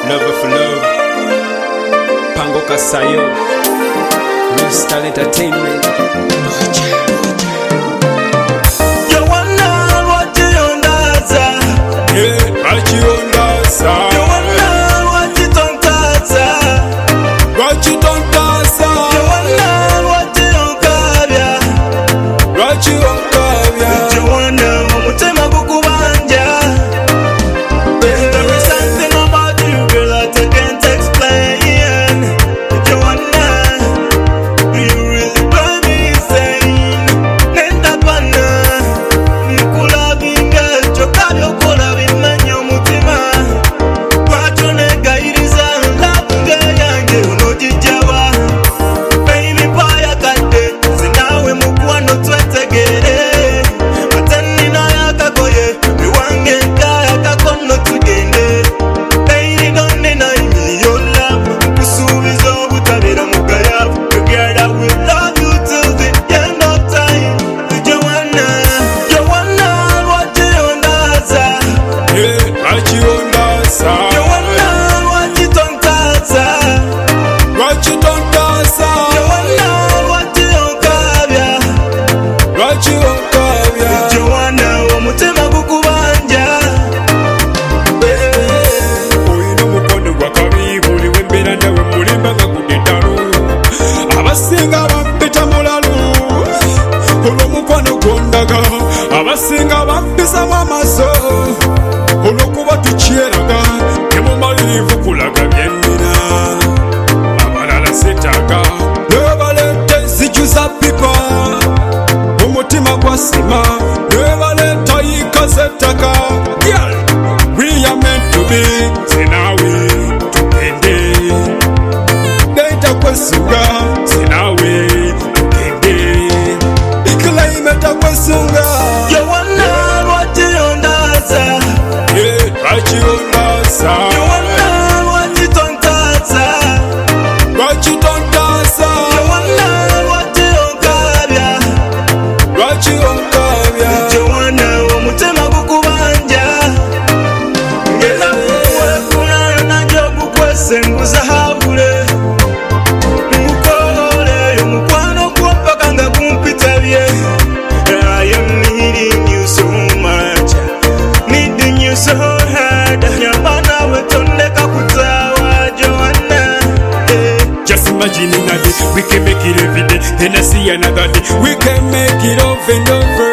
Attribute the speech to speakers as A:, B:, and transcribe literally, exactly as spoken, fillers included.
A: Love for love. Pango Kasayo. New Style Entertainment.
B: You wanna what you undersa?
A: Yeah, what you undersa?
B: You wanna what you don't undersa?
A: What you don't undersa?
B: You wanna what you don't kabya?
A: What you don't kabya?
B: You wanna umutima gukubanja? There is something about you, girl, that I can't explain. You wanna, you really drive me insane. Nenda pana, nikula binga, chokabyo kola bimanya umutima. Kwacho negairiza, labunga yange unojijawa. Baby paya kate, zinawe mukwano twetegere. Atani na yakagoye, miwange kaya kakono tugende. Baby gone na imi your love, kusubiza ubutabera mugayavu. Girl, I will love you till the end of time. You wanna, you wanna what you undersa?
A: Yeah, what you undersa?
B: You wanna what you don't undersa?
A: What you don't undersa?
B: You wanna what you don't kabya?
A: What you don't kabya?
B: You wanna umutima gukubanja?
A: Oyina omukono gwa kabi buli wembeera nawe mulimba nga gudetalu. Abasinga bampita mulalu olw'omukwano gwondaga. Abasinga bampisamu amaaso olw'okuba tukyeraga. Temumalirivu kulaga byennina, abalala seetaaga. Neebaleeta enzijuza pipa, omutima gwasima. Neebaleeta yiika z'ettaka. Girl, we are meant to be. Sinaawe tugende, leeta kwesunga. Sinaawe tugende, climate kwesunga.
B: You wanna what you undersa?
A: Yeah, what you undersa?
B: You wanna what you don't undersa?
A: What you don't undersa?
B: You wanna what you don't kabya?
A: What you don't kabya?
B: You wanna umutima gukubanja? Ngera kuwekuna najja gukwesenguza habule. Mukole omukwano gwo mpaka nga gumpitabye. I am needing you so much, needing you so hard. Nyambana wetondeka kutawa Joanna. Eh.
A: Just imagine another day, we can make it every day. Then I see another day, we can make it over and over